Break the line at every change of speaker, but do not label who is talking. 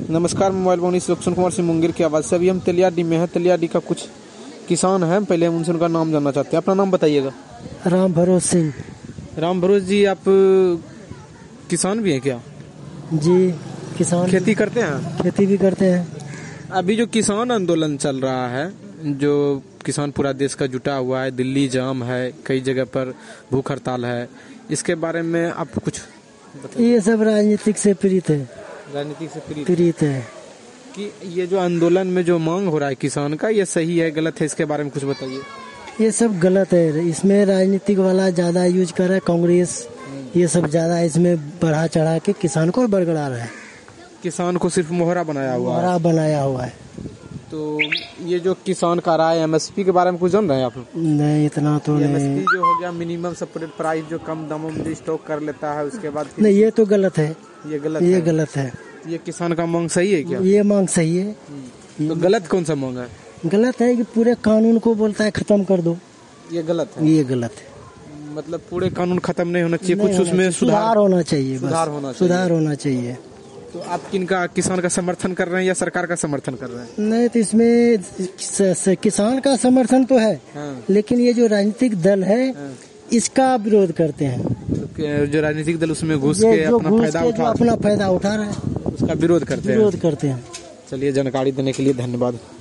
नमस्कार, mobile phone Sulakshan Kumar Singh Munger की आवाज़ से। अभी हम तेलियाडी में हैं। तेलियाडी का कुछ किसान हैं, पहले हम उनसे उनका नाम जानना चाहते हैं। अपना नाम बताइएगा।
राम भरोस सिंह।
राम भरोस जी, आप किसान भी हैं क्या?
जी, किसान।
खेती करते हैं?
खेती भी करते हैं।
अभी जो किसान आंदोलन चल रहा है, जो किसान पूरा देश का जुटा हुआ है, दिल्ली जाम है, कई जगह पर भूख हड़ताल है, इसके बारे में आप कुछ बताइए।
ये सब राजनीतिक से पीड़ित है।
राजनीतिक से
पीड़ित है
कि ये जो आंदोलन में जो मांग हो रहा है किसान का, ये सही है गलत है, इसके बारे में कुछ बताइए।
ये सब गलत है। इसमें राजनीतिक वाला ज्यादा यूज कर रहा है, कांग्रेस ये सब ज्यादा इसमें बढ़ा चढ़ा के किसान को बरगड़ा रहा है।
किसान को सिर्फ मोहरा बनाया
हुआ है।
तो ये जो किसान का रहा है, एमएसपी के बारे में कुछ जान रहे हैं आप?
नहीं, इतना तो नहीं।
एमएसपी जो हो गया, मिनिमम सपोर्टेड प्राइस, जो कम दामों में स्टॉक कर लेता है, उसके बाद
नहीं, ये तो गलत है। ये गलत है।
ये किसान का मांग सही है क्या?
ये मांग सही है।
तो गलत कौन सा मांग है?
गलत है कि पूरे कानून को बोलता है खत्म कर दो।
ये गलत है।
ये गलत है।
मतलब पूरे कानून खत्म नहीं होना चाहिए, कुछ उसमें सुधार
होना चाहिए। सुधार होना चाहिए।
तो आप किनका, किसान का समर्थन कर रहे हैं या सरकार का समर्थन कर रहे हैं?
नहीं, तो इसमें किसान का समर्थन तो है।
हाँ।
लेकिन ये जो राजनीतिक दल है,
हाँ।
इसका विरोध करते हैं।
तो जो राजनीतिक दल उसमें घुस के अपना फायदा उठा रहे हैं, उसका विरोध करते हैं।
चलिए,
जानकारी देने के लिए धन्यवाद।